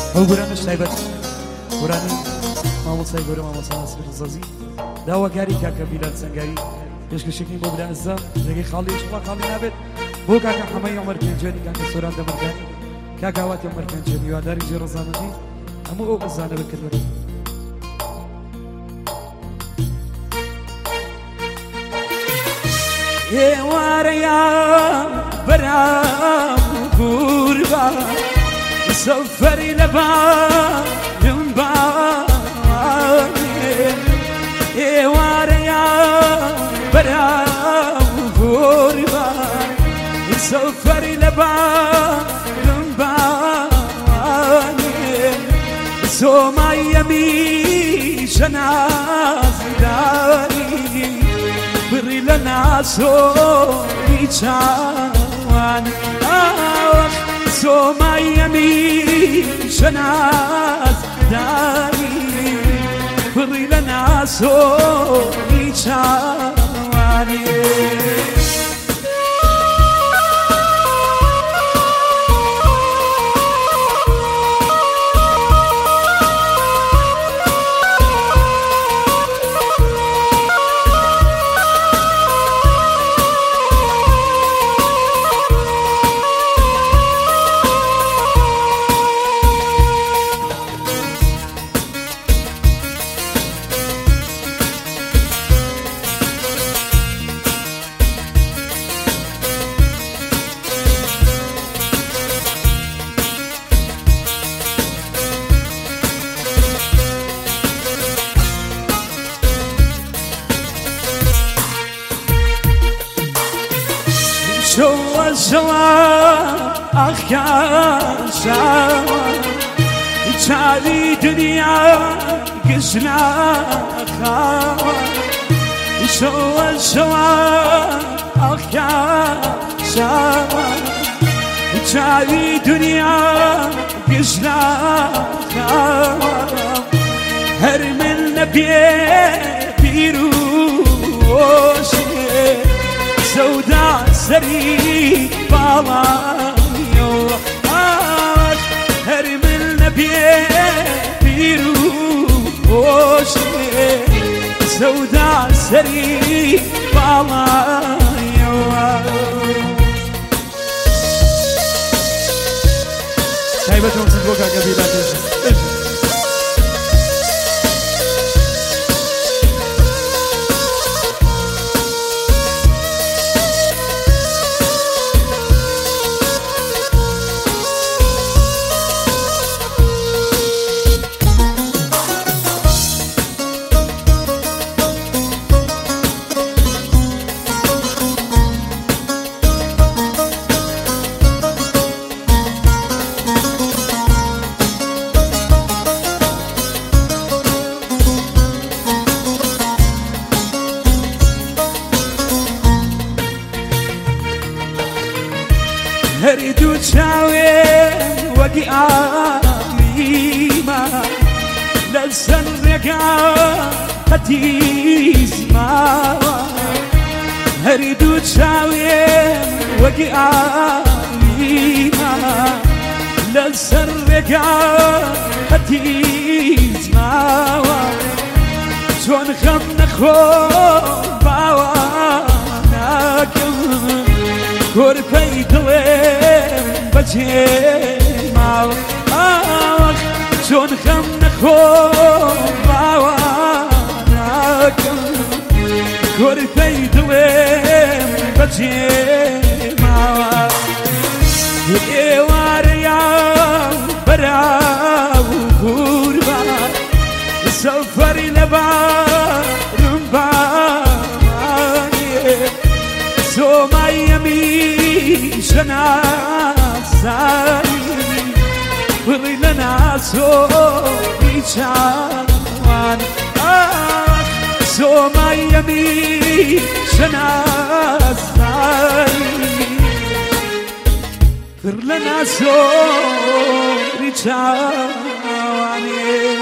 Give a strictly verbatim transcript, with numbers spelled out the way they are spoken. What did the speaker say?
ئەو گورانش تایبەت گورانی مامۆستای گەورە مامۆستا ناسر ڕزازی داواکاری کاکە بیلال سەنگاوی پێشکەشێکی بۆ برا عەزیزم ڕێگەی خاڵی ئینشاڵڵا خاڵی نابێت بۆ کاکە حەمەی عومەر پێنجێنی کاکە سۆران دەمەرگانی کاکە هاواتی عومەر پێنجێنی هیواداری جێ ڕەزامەندی هەموو ئەو بزانە بکردوەرە ئێوارەیە بەرام گوربە سەفەری لەبارم بانێ ئێوارەیە بەرام گوربە سەفەری لەبارم بانێ زۆمایەمی شەنازداری بڕی لە ناسۆی چاوان زۆمایەمی شەنازداری بڕی لە ناسۆی چاوانێ شوا شوا آخر شوا چالی دنیا کشنا خوا شوا شوا آخر شوا چالی دنیا کشنا خوا هر من نبیه پیروشه سودا سري بالايو آش هر من نبيه بيروش سودا سري بالايو تايبتهم صدقوك قبيلاتي هردو چاوين وقي آميما لسن رقا قتيز ماوا هردو چاوين وقي آميما لسن رقا قتيز ماوا چون خم نخو باوا ناكم كوربي دلم بجي ماو آخ چون خم نخوم باواناكم كوربي دلم بجي ماو ايواريا براو كوربا سفري لبارم باني زۆمایەمی شەناسایی بڕی لە ناسۆی چاوان زۆمایەمی شەناسایی بڕی لە ناسۆی چاوانێ